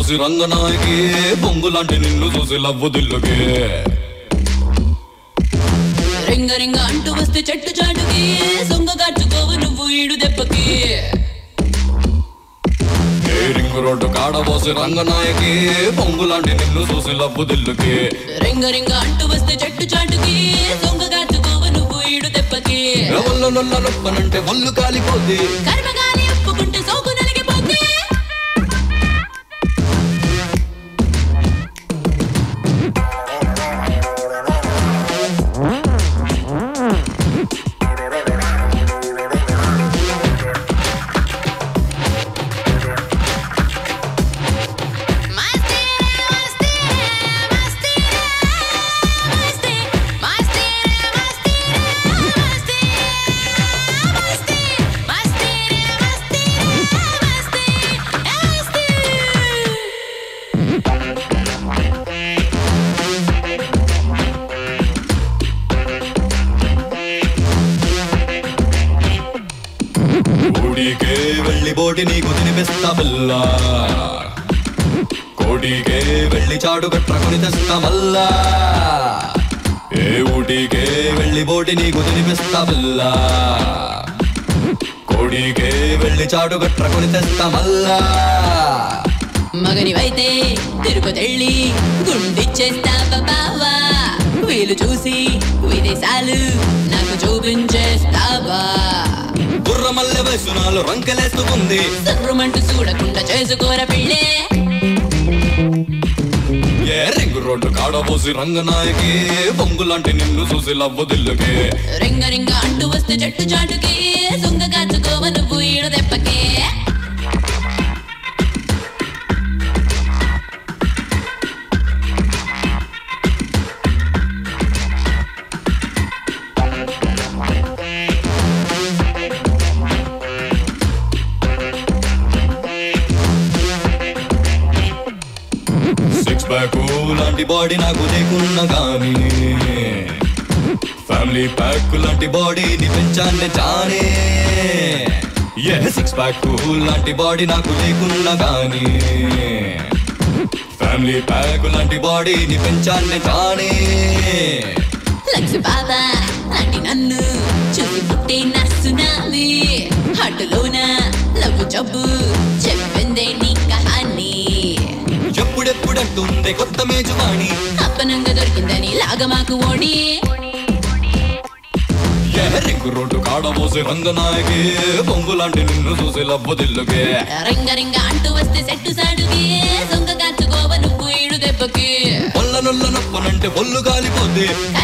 కాడబోసి రంగనాయకి పొంగులాంటి నిన్ను చూసి లవ్వు దిల్లుకి రింగ రింగ అంటూ వస్తే చెట్టు చాటుకి సొంగగార్చుకోవు నువ్వు ఈడు దెబ్బకి రింగు రోడ్డు కాడబోసి రంగనాయకి పొంగులాంటి నిన్ను చూసి లవ్వు దిల్లుకి రింగ రింగ అంటూ వస్తే చెట్టు చాటుకి సొంగగార్చుకోవు నువ్వు ఈడు దెబ్బకి ఒళ్ళు నొల్ల నొప్పనంటే ఒళ్ళు కాలిపోద్ది కర్మగాలి ఒప్పుకుంటే సోకు నలిగిపోతే కోడికే వెళ్ళి బోటి నీకు తినిపిస్తా పిల్ల కోడికే వెళ్ళి చాడు గట్రకొని తెస్తా మల్లా ఏ ఊటికే వెళ్ళి బోటి నీకు తినిపిస్తా పిల్ల కోడికే వెళ్ళి చాడు గట్రకొని తెస్తా మల్లా మగనివైతే తిరుపతెళ్ళి గుండిచ్చేస్తావా బావా వీలు చూసి విదేశాలు నాకు చూపించేస్తావా గుర్రమల్లె వయసునాలు రంకెలేసుకుంది సర్రమంటూ చూడకుండా చేసుకోర పిల్లే ఏ రింగు రోడ్డు కాడబోసి రంగనాయకి పొంగులాంటి నిన్ను చూసి లవ్వు దిల్లుకి రింగ రింగ అంటూ వస్తే చెట్టు చాటుకి సొంగ కాచుకోవ నువ్వు ఈడ దెబ్బకే సిక్స్ ప్యాక్ లాంటి బాడీ నాకు లేకున్నా కానీ ఫ్యామిలీ ప్యాక్ లాంటి బాడీని పెంచానే చానే ఏ సిక్స్ ప్యాక్ లాంటి బాడీ నాకు లేకున్నా కానీ ఫ్యామిలీ ప్యాక్ లాంటి బాడీని పెంచానే చానే లక్ష్మి బాబా లాంటి నన్ను చూసి పుట్టే నా సునామీ హట్టులోన లవ్వు జబ్బు చెప్పిందే నీ కహాని ఎప్పుడెప్పుడంటుంది కొత్త మేజువాణి అప్పనంగా దొరికిందని లాగా మాకు ఓడి ఏ రింగు రోడ్డు కాడబోసి రంగనాయకి పొంగులాంటి నిన్ను చూసి లవ్వు దిల్లుకే రింగ రింగ అంటూ వస్తే సెట్టు సాడుకి సొంగ కాచుకోవ నువ్వు ఈడు దెబ్బకి ఒళ్ళ నొల్ల నొప్పనంటే ఒళ్ళు కాలిపోద్ది